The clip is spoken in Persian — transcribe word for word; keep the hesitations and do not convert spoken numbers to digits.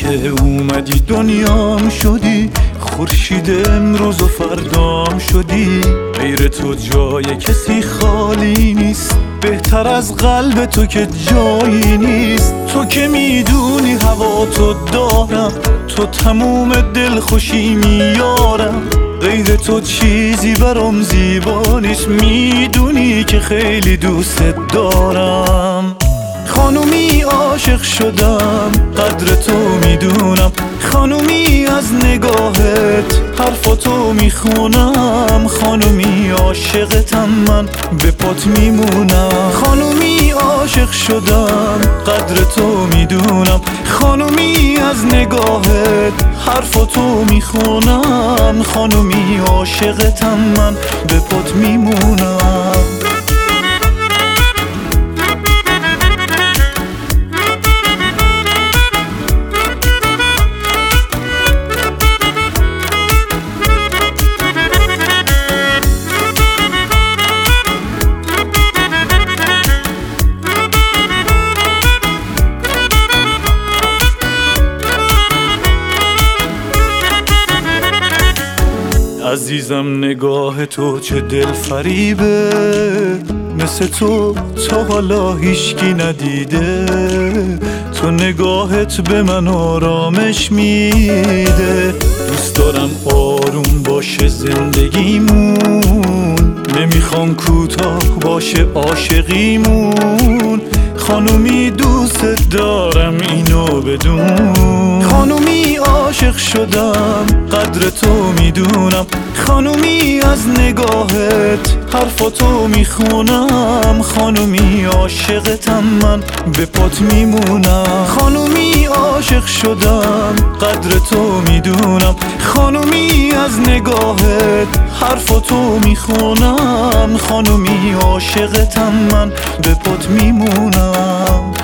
که اومدی دنیام شدی، خورشید امروز و فردام شدی. غیر تو جای کسی خالی نیست، بهتر از قلب تو که جایی نیست. تو که میدونی هوا تو دارم، تو تموم دل خوشی میارم. غیر تو چیزی برام زیبا نیست، میدونی که خیلی دوست دارم. خانومی عاشق شدم، قدر تو میدونم. خانومی از نگاهت حرفاتو میخونم. خانومی عاشقتم من، به پات میمونم. خانومی عاشق شدم، قدر تو میدونم. خانومی از نگاهت حرفاتو میخونم. خانومی عاشقتم من، به پات میمونم. عزیزم نگاه تو چه دل فریبه، مثل تو تا حالا هیچکی ندیده. تو نگاهت به من آرامش میده. دوست دارم آروم باشه زندگیمون، نمیخوام کوتاه باشه عاشقیمون. خانومی دوست دارم اینو بدون. خانومی عاشق شدم، قدر تو میدونم. خانومی از نگاهت حرفاتو میخونم. خانومی عاشقتم من، به پات میمونم. خانومی عاشق شدم، قدر تو میدونم. خانومی از نگاهت حرفاتو میخونم. خانومی عاشقتم من، به پات میمونم.